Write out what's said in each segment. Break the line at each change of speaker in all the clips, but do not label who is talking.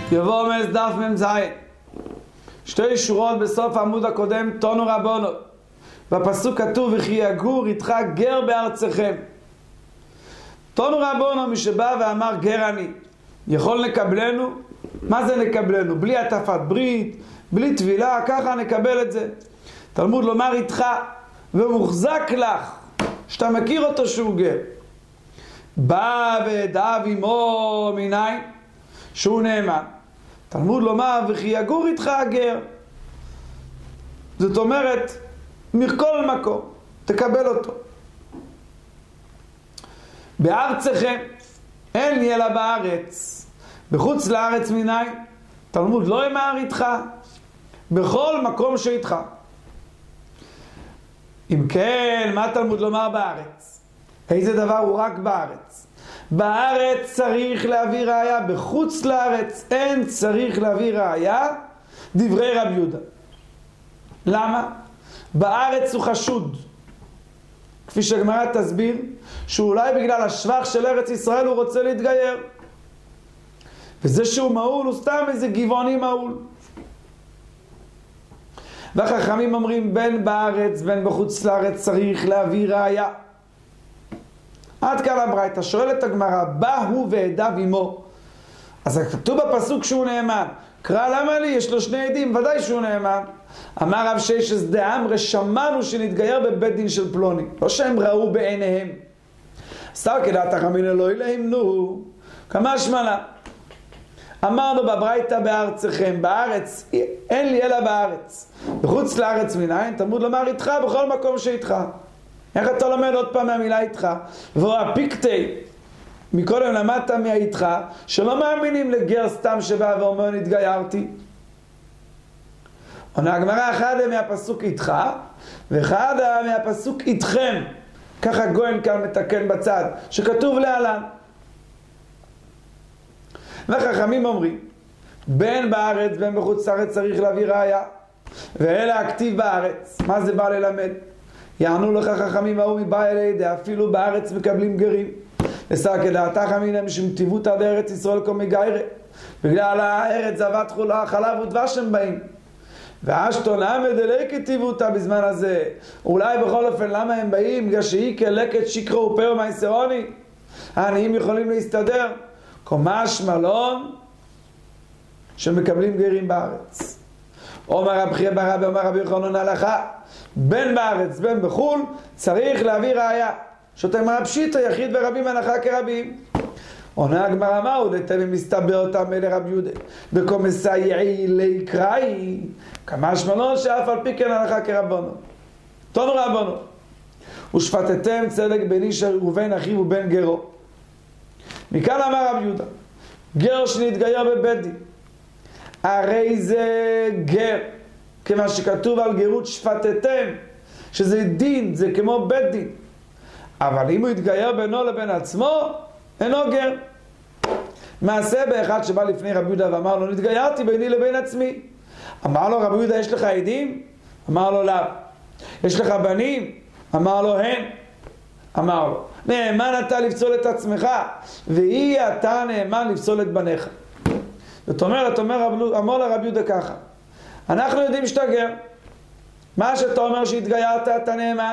יבוא מס דף מ"ז, שתי שורות בסוף העמוד הקודם, תונו רבונו. בפסוק כתוב וכי יגור איתך גר בארצכם. תונו רבונו, מי שבא ואמר גר אני, יכול לקבלנו? מה זה נקבלנו? בלי עטפת ברית, בלי טבילה, ככה נקבל את זה. תלמוד לומר איתך ומוחזק לך, שאתה מכיר אותו שהוא גר. בא ודאב עמו מניין שהוא נאמן. תלמוד לומר וכי יגור איתך הגר, זאת אומרת מכל מקום תקבל אותו. בארצכם, אין לי אלא בארץ, בחוץ לארץ מניין. תלמוד לא אמר איתך, בכל מקום שאיתך. אם כן, מה תלמוד לומר בארץ? איזה דבר הוא רק בארץ? בארץ צריך להביא ראיה, בחוץ לארץ אין צריך להביא ראיה. דברי רב יהודה. למה? בארץ הוא חשוד, כפי שהגמרא תסביר, שאולי בגלל השבח של ארץ ישראל הוא רוצה להתגייר, וזה שהוא מעול הוא סתם איזה גבעוני מעול. והחכמים אומרים בין בארץ בין בחוץ לארץ צריך להביא ראיה. עד כאן הברייתא. שואלת הגמרא, בא הוא ועדיו עמו. אז כתוב בפסוק שהוא נאמן. קרא למה לי? יש לו שני עדים, ודאי שהוא נאמן. אמר רב ששת דאמרי, שמענו שנתגייר בבית דין של פלוני, לא שהם ראו בעיניהם. סתר כדעת חכמים אלוהי להם נו, כמה שמנה. אמרנו בברייתא בארצכם, בארץ אין לי אלא בארץ, בחוץ לארץ מניין. תלמוד לומר איתך בכל מקום שאיתך. איך אתה לומד עוד פעם מהמילה איתך? והוא הפיקטי, מקודם למדת מהאיתך, שלא מאמינים לגר סתם שבא ואומר נתגיירתי. עונה הגמרא, אחד מהפסוק איתך ואחד מהפסוק איתכם. ככה גויין כאן מתקן בצד שכתוב להלן. וחכמים אומרים בין בארץ בין בחוץ לארץ צריך להביא ראיה, ואלה הכתיב בארץ. מה זה בא ללמד? יענו לך חכמים ההוא מבא אלי ידי, אפילו בארץ מקבלים גרים. וסר כדעתך אמינם שמטיבות עד ארץ ישראל כל מגיירה, בגלל הארץ זבת חולה חלב ודבש הם באים. ואשתון עמד אלי כתיבותה בזמן הזה. אולי בכל אופן למה הם באים? בגלל שהיא כלקת שקרו ופאו מייסרוני, העניים יכולים להסתדר. קומש מלון שמקבלים גרים בארץ. אומר רב חייא בר רבי אומר רבי יוחנן הלכה, בין בארץ בין בחול צריך להביא ראיה. שותם רב שיטא יחיד ורבים הלכה כרבים. עונה הגמרא, מהו דתן מסתבר אותם אלה רב יהודה בקומסייעי ליקראי, כמשמע מלון שאף על פי כן הלכה כרבנו. תנו רבנו, ושפטתם צדק בין איש ובין אחיו ובין גרו. מכאן אמר רב יהודה, גר שנתגייר בבית דין, הרי זה גר, כמה שכתוב על גרות שפטתם, שזה דין, זה כמו בית דין. אבל אם הוא יתגייר בינו לבין עצמו, אינו גר. מעשה באחד שבא לפני רב יהודה ואמר לו, נתגיירתי ביני לבין עצמי. אמר לו רב יהודה, יש לך עדים? אמר לו, לא. יש לך בנים? אמר לו, הן. אמר לו, נאמן אתה לפסול את עצמך, והיא אתה נאמן לפסול את בניך. זאת אומרת, אמר לרב יהודה ככה, אנחנו יודעים שאתה גר. מה שאתה אומר שהתגיירת אתה נאמן,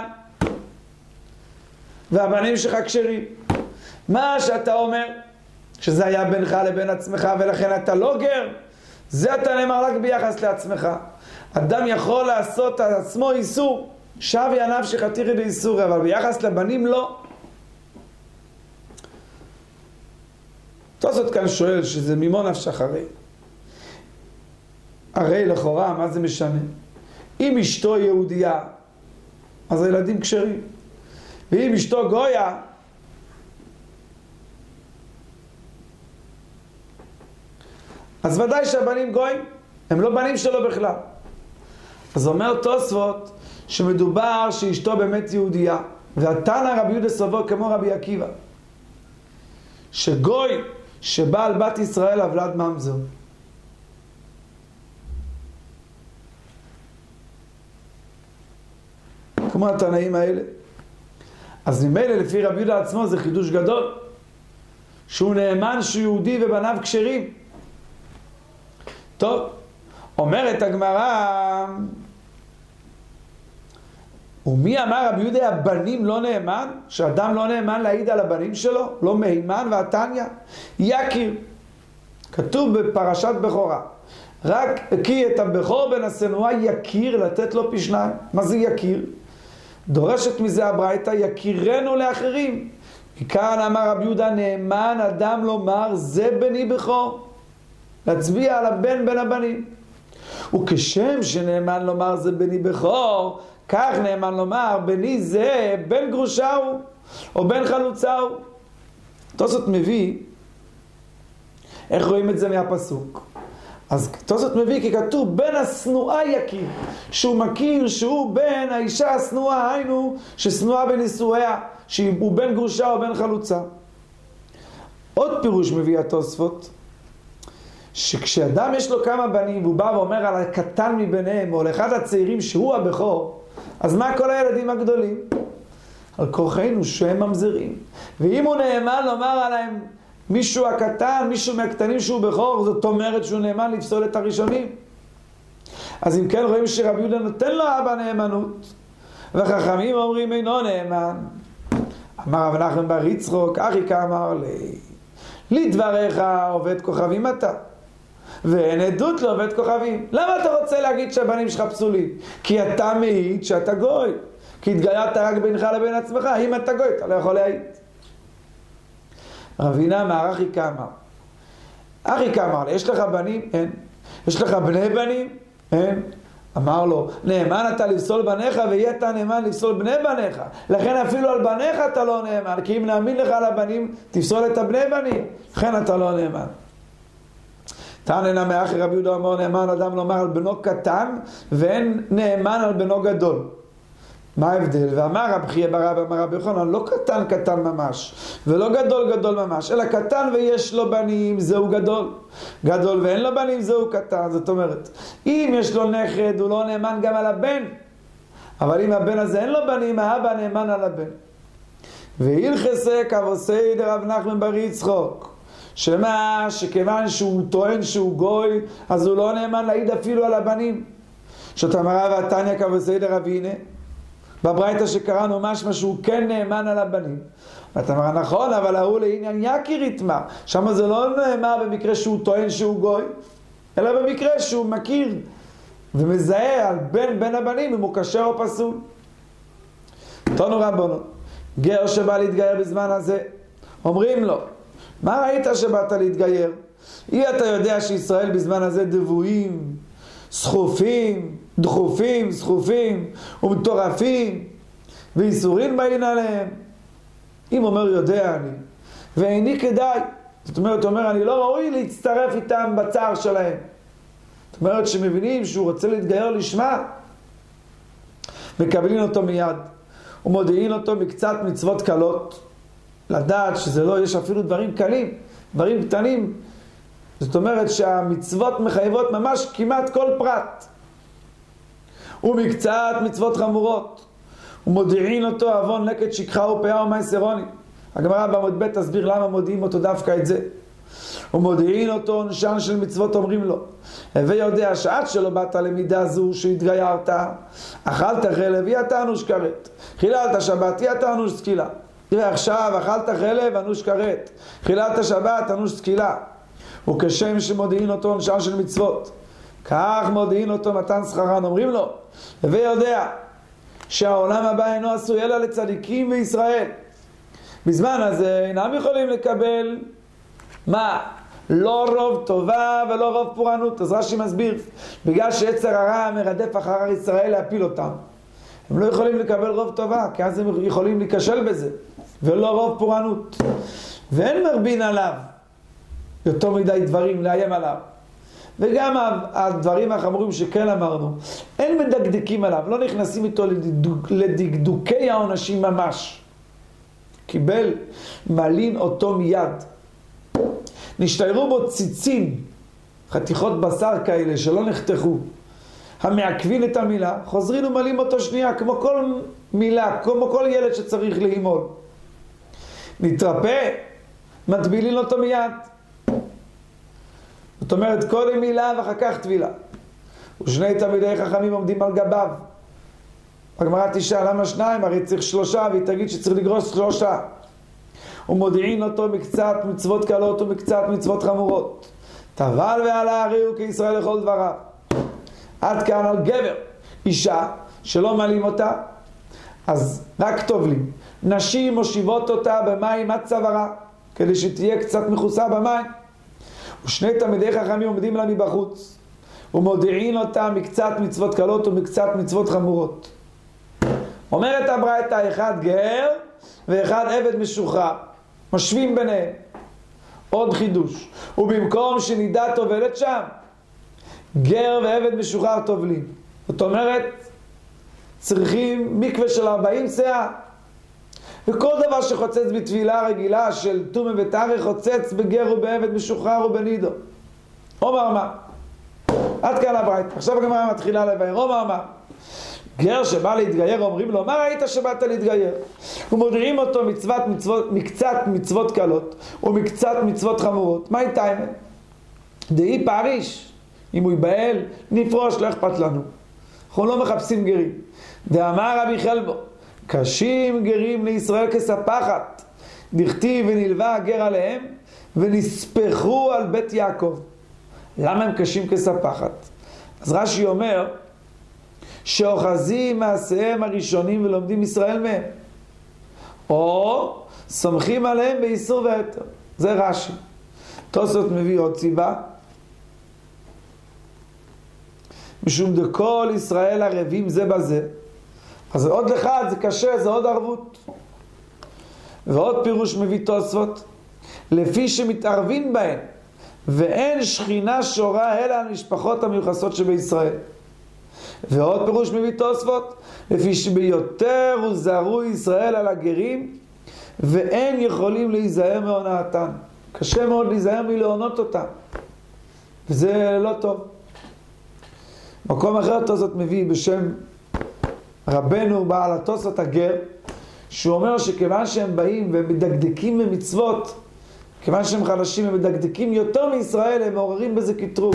והבנים שלך כשרים. מה שאתה אומר שזה היה בינך לבין עצמך ולכן אתה לא גר, זה אתה נאמר רק ביחס לעצמך. אדם יכול לעשות על עצמו איסור, שבי הנפשך תירי באיסור, אבל ביחס לבנים לא. תוספות כאן שואל שזה ממו נפשך הרי לכאורה מה זה משנה? אם אשתו יהודייה אז הילדים כשרים, ואם אשתו גויה אז ודאי שהבנים גויים, הם לא בנים שלו בכלל. אז אומר תוספות שמדובר שאשתו באמת יהודייה, והתנא רבי יהודה סבור כמו רבי עקיבא, שגוי שבא על בת ישראל אבלד ממזר. כמו התנאים האלה. אז ממילא לפי רבי יהודה עצמו זה חידוש גדול, שהוא נאמן שהוא יהודי ובניו כשרים. טוב, אומרת הגמרא, ומי אמר רבי יהודה הבנים לא נאמן? שאדם לא נאמן להעיד על הבנים שלו? לא מהימן והתניא? יקיר. כתוב בפרשת בכורה, רק כי את הבכור בן השנואה יקיר לתת לו פי שניים. מה זה יקיר? דורשת מזה הברייתא, יכירנו לאחרים. מכאן אמר רבי יהודה, נאמן אדם לומר זה בני בכור, להצביע על הבן בין הבנים. וכשם שנאמן לומר זה בני בכור, כך נאמן לומר בני זה בן גרושה הוא או בן חלוצה הוא. תוספות מביא, איך רואים את זה מהפסוק? אז תוספות מביא כי כתוב בן השנואה יכיר, שהוא מכיר שהוא בן האישה השנואה, היינו ששנואה בנישואיה, שהוא בן גרושה או בן חלוצה. עוד פירוש מביא התוספות, שכשאדם יש לו כמה בנים והוא בא ואומר על הקטן מביניהם או על אחד הצעירים שהוא הבכור, אז מה כל הילדים הגדולים? על כורחנו שהם ממזרים. ואם הוא נאמן לומר עליהם מישהו הקטן, מישהו מהקטנים שהוא בכור, זאת אומרת שהוא נאמן לפסול את הראשונים. אז אם כן רואים שרבי יהודה נותן לו אבא נאמנות, וחכמים אומרים אינו נאמן. אמר רב נחמן בר יצחוק, אחי כאמר לי, לדבריך עובד כוכבים אתה, ואין עדות לעובד כוכבים. למה אתה רוצה להגיד שהבנים שלך פסולים? כי אתה מעיד שאתה גוי, כי התגיירת רק בינך לבין עצמך. אם אתה גוי אתה לא יכול להעיד. רבינה אמר, אחי כאמר, אחי כאמר, יש לך בנים? אין. יש לך בני בנים? אין. אמר לו, נאמן אתה לפסול בניך, ויהיה אתה נאמן לפסול בני בניך. לכן אפילו על בניך אתה לא נאמן, כי אם נאמין לך על הבנים, תפסול את הבני בנים. לכן אתה לא נאמן. תעננה מאחר רבי יהודה אמר, נאמן אדם לומר על בנו קטן, ואין נאמן על בנו גדול. מה ההבדל? ואמר רב חייא בר אבא אמר רבי יוחנן, לא קטן קטן ממש, ולא גדול גדול ממש, אלא קטן ויש לו בנים, זהו גדול. גדול ואין לו בנים, זהו קטן. זאת אומרת, אם יש לו נכד, הוא לא נאמן גם על הבן. אבל אם הבן הזה אין לו בנים, האבא נאמן על הבן. והלכסה כבוסי דרב נחמן בר יצחוק, שמה שכיוון שהוא טוען שהוא גוי, אז הוא לא נאמן להעיד אפילו על הבנים. שאתה מראה והתניא כבוסי דרב הנה, בברייתא שקראנו משמע שהוא כן נאמן על הבנים. ואתה אומר, נכון, אבל ההוא לעניין יקיר יתמר. שם זה לא נאמר במקרה שהוא טוען שהוא גוי, אלא במקרה שהוא מכיר ומזהה על בן הבנים אם הוא כשר או פסול. תנו רבנו, גר שבא להתגייר בזמן הזה, אומרים לו, מה ראית שבאת להתגייר? אתה יודע שישראל בזמן הזה דבויים, סחופים, דחופים, סחופים ומטורפים, ואיסורים באים עליהם. אם אומר יודע אני, ואיני כדאי, זאת אומרת, אני לא ראוי להצטרף איתם בצער שלהם. זאת אומרת שמבינים שהוא רוצה להתגייר לשמה, מקבלים אותו מיד, ומודיעים אותו מקצת מצוות קלות, לדעת שזה לא, יש אפילו דברים קלים, דברים קטנים. זאת אומרת שהמצוות מחייבות ממש כמעט כל פרט. ומקצת מצוות חמורות. ומודיעין אותו עוון לקט שכחה ופאה ומעשר עוני. הגמרא בעמוד ב' תסביר למה מודיעים אותו דווקא את זה. ומודיעין אותו עונשן של מצוות אומרים לו, הווה יודע שעד שלא באת למידה זו שהתגיירת, אכלת חלב יהיה אנוש כרת, חיללת שבת יהיה אנוש סקילה. תראה עכשיו, אכלת חלב אנוש כרת, חיללת שבת אנוש סקילה. וכשם שמודיעין אותו עונשן של מצוות, כך מודיעין אותו מתן שכרן. אומרים לו, הווה יודע שהעולם הבא אינו עשוי אלא לצדיקים בישראל. בזמן הזה אינם יכולים לקבל מה? לא רוב טובה ולא רוב פורענות. אז רש"י מסביר, בגלל שיצר הרע מרדף אחר ישראל להפיל אותם, הם לא יכולים לקבל רוב טובה, כי אז הם יכולים להיכשל בזה, ולא רוב פורענות. ואין מרבין עליו יותר מדי דברים לאיים עליו. וגם הדברים החמורים שכן אמרנו, אין מדקדקים עליו, לא נכנסים איתו לדקדוקי העונשים ממש. קיבל, מלין אותו מיד. נשתיירו בו ציצים, חתיכות בשר כאלה שלא נחתכו, המעכבים את המילה, חוזרים ומלים אותו שנייה, כמו כל מילה, כמו כל ילד שצריך להימול. נתרפא, מטבילין אותו מיד. זאת אומרת, קודם מילה ואחר כך טבילה. ושני תלמידי חכמים עומדים על גביו. הגמרא תשאל, למה שניים? הרי צריך 3, והיא תגיד שצריך לגרוס 3. ומודיעין אותו מקצת מצוות קלות ומקצת מצוות חמורות. טבל ועלה הריעו כישראל לכל דבריו. עד כאן על גבר. אישה שלא מלאים אותה, אז רק טובלים. נשים מושיבות אותה במים עד צווארה, כדי שתהיה קצת מכוסה במים. ושני תלמידי חכמים עומדים לה מבחוץ, ומודיעין אותה מקצת מצוות קלות ומקצת מצוות חמורות. אומרת הברייתא, אחד גר ואחד עבד משוחרר, משווים ביניהם. עוד חידוש, ובמקום שנידה טובלת שם, גר ועבד משוחרר טובלים. זאת אומרת, צריכים מקווה של 40 שאה. וכל דבר שחוצץ בתבילה רגילה של תומה וטהרה חוצץ בגר ובעבד משוחרר ובנידו. אומר מה? עד כאן הברייתא. עכשיו הגמרא מתחילה לבאר. אומר מה? גר שבא להתגייר אומרים לו, מה ראית שבאת להתגייר? ומודיעים אותו מקצת מצוות קלות ומקצת מצוות חמורות. מה איתה אם? דהי פריש. אם הוא ייבהל, נפרוש, לא אכפת לנו. אנחנו לא מחפשים גרים. דאמר רבי חלבו, קשים גרים לישראל כספחת, דכתיב ונלווה הגר עליהם ונספחו על בית יעקב. למה הם קשים כספחת? אז רש"י אומר שאוחזים מעשיהם הראשונים ולומדים ישראל מהם, או סומכים עליהם באיסור והיתר. זה רש"י. תוספות מביא עוד סיבה, משום דכל ישראל ערבים זה בזה. אז עוד אחד זה קשה, זה עוד ערבות. ועוד פירוש מביא תוספות, לפי שמתערבים בהם ואין שכינה שורה אלא על משפחות המיוחסות שבישראל. ועוד פירוש מביא תוספות, לפי שביותר הוזהרו ישראל על הגרים ואין יכולים להיזהר מהונאתן. קשה מאוד להיזהר מלהונות אותם, וזה לא טוב. מקום אחר תוספות מביא בשם רבנו בעל התוספות הגר, שהוא אומר שכיוון שהם באים ומדקדקים במצוות, כיוון שהם חלשים ומדקדקים יותר מישראל, הם מעוררים בזה כתרוב.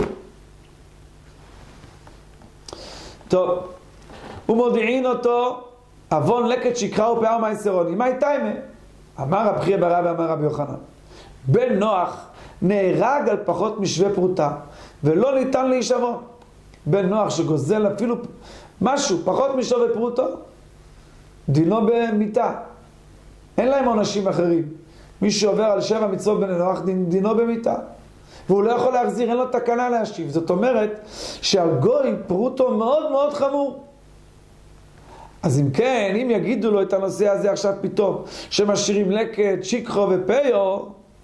טוב, ומודיעין אותו אבון לקט שיקרא ופער מייסרוני. מה איתה אימה? אמר רב חייא בר אבא אמר רבי יוחנן, בן נוח נהרג על פחות משווה פרוטה ולא ניתן להישבון. בן נוח שגוזל אפילו משהו פחות משווה פרוטו, דינו במיתה. אין להם עונשים אחרים. מי שעובר על 7 מצוות בני נוח דינו במיתה, והוא לא יכול להחזיר, אין לו תקנה להשיב. זאת אומרת שעל גוי פרוטו מאוד מאוד חמור. אז אם כן, אם יגידו לו את הנושא הזה עכשיו פתאום, שמשאירים לקט, שיקחו ופיו,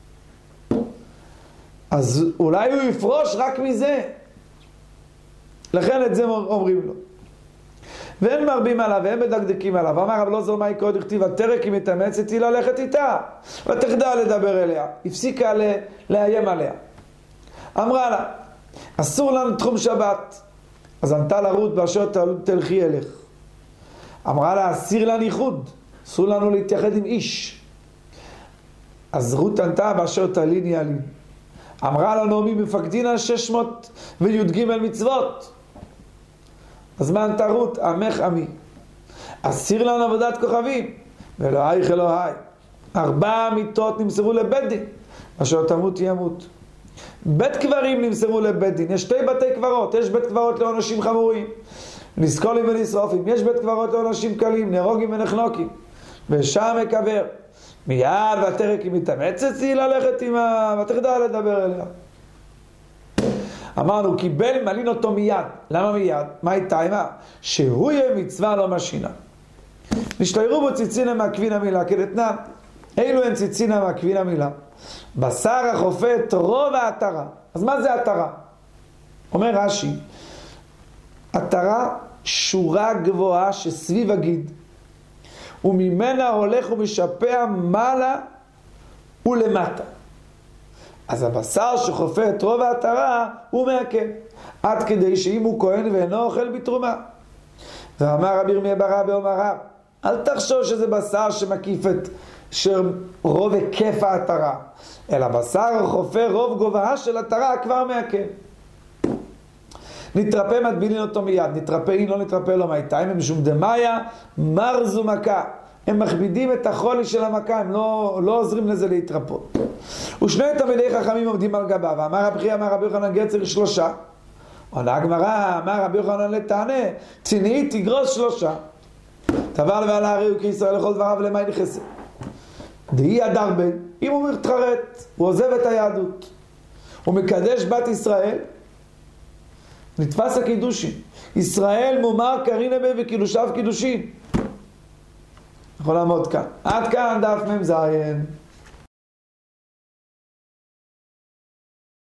אז אולי הוא יפרוש רק מזה. לכן את זה אומרים לו. ואין מרבים עליו, והם מדקדקים עליו. אמר רב אלעזר מאי קוד הכתיב, התרק היא מתאמצת, היא ללכת איתה, ותחדל לדבר אליה. הפסיקה לאיים עליה. אמרה לה, אסור לנו תחום שבת. אז ענתה לה רות, באשר תלכי אלך. אמרה לה, אסיר לנו ייחוד, אסור לנו להתייחד עם איש. אז רות ענתה, באשר תליני ילין. אמרה לה נעמי, מפקדינה 600 וי"ג מצוות. אז מה ענתה רות? עמך עמי. אסיר לנו עבודת כוכבים, ואלוהיך אלוהי. 4 מיתות נמסרו לבית דין, אשר תמות ימות. בית קברים נמסרו לבית דין. יש 2 בתי קברות. יש בית קברות לעונשים חמורים, נסקולים ונשרופים. יש בית קברות לעונשים קלים, נהרוגים ונחנוקים. ושם מקבר. מיד והתרק היא מתאמצת, היא ללכת עמה, ותחדל לדבר אליה. אמרנו, קיבל מלין אותו מיד. למה מיד? מה איתה עמה? שהוא יהיה מצווה לא משינה. נשתיירו בו ציצינה מהכבין המילה כדתנן. אילו הן ציצינה מהכבין המילה? בשר החופה את רוב העטרה. אז מה זה עטרה? אומר רש"י, עטרה שורה גבוהה שסביב הגיד, וממנה הולך ומשפע מעלה ולמטה. אז הבשר שחופה את רוב העטרה הוא מעכב, עד כדי שאם הוא כהן ואינו אוכל בתרומה. ואמר רבי ירמיה בר אבא אומר רב, אל תחשוב שזה בשר שמקיף שרוב היקף ההתרה, אלא בשר חופר רוב גובהה של התרה כבר מעכב. נתרפא מטבילין אותו מיד, נתרפא אין, לא נתרפא לו מהיתיים, הם משום דמיה מרזו מכה. הם מכבידים את החולי של המכה, הם לא עוזרים לזה להתרפות. ושני תלמידי חכמים עומדים על גבה, ואמר רבי אמר רבי יוחנן גר צריך 3. עונה הגמרא, אמר רבי יוחנן לתענה, צניעי תגרוס 3. תבר לבעל הארי וכישראל לכל דבריו למה נכסה. דהי הדר בן, אם הוא מתחרט, הוא עוזב את היהדות, הוא מקדש בת ישראל, נתפס הקידושים. ישראל מומר קרין בה וקידושיו קידושים. יכול לעמוד כאן. עד כאן דף מ"ז.